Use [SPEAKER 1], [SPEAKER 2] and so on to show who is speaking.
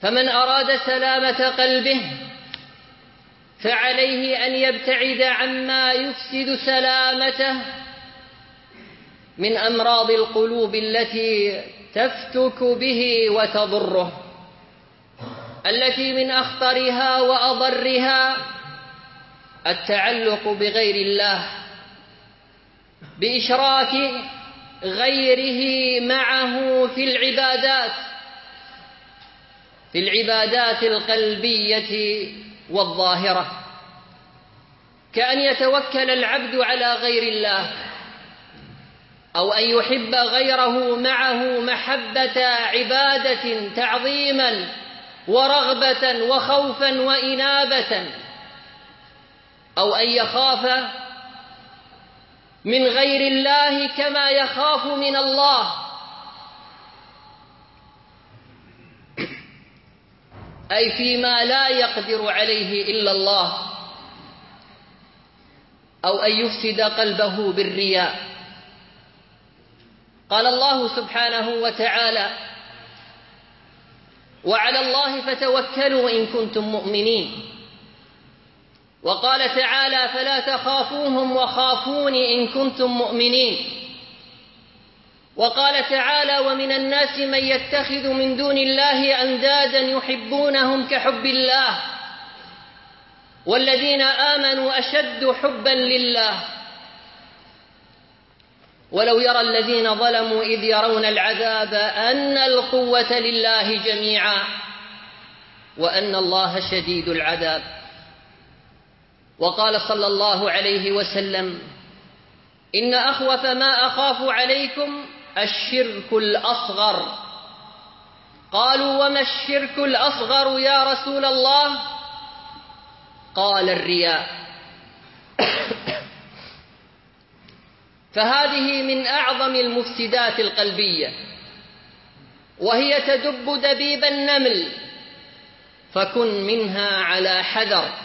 [SPEAKER 1] فمن أراد سلامة قلبه فعليه أن يبتعد عما يفسد سلامته من أمراض القلوب التي تفتك به وتضره، التي من أخطرها وأضرها التعلق بغير الله، بإشراك غيره معه في العبادات القلبية والظاهرة، كأن يتوكل العبد على غير الله، أو أن يحب غيره معه محبة عبادة تعظيما ورغبة وخوفا وإنابة، أو أن يخاف من غير الله كما يخاف من الله، أي فيما لا يقدر عليه إلا الله، أو أن يفسد قلبه بالرياء. قال الله سبحانه وتعالى: وعلى الله فتوكلوا إن كنتم مؤمنين. وقال تعالى: فلا تخافوهم وخافون إن كنتم مؤمنين. وقال تعالى: ومن الناس من يتخذ من دون الله أندادا يحبونهم كحب الله والذين آمنوا أشد حبا لله ولو يرى الذين ظلموا إذ يرون العذاب أن القوة لله جميعا وأن الله شديد العذاب. وقال صلى الله عليه وسلم: إن أخوف ما أخاف عليكم الشرك الأصغر. قالوا: وما الشرك الأصغر يا رسول الله؟ قال: الرياء. فهذه من أعظم المفسدات القلبية، وهي تدب دبيب النمل، فكن منها على حذر.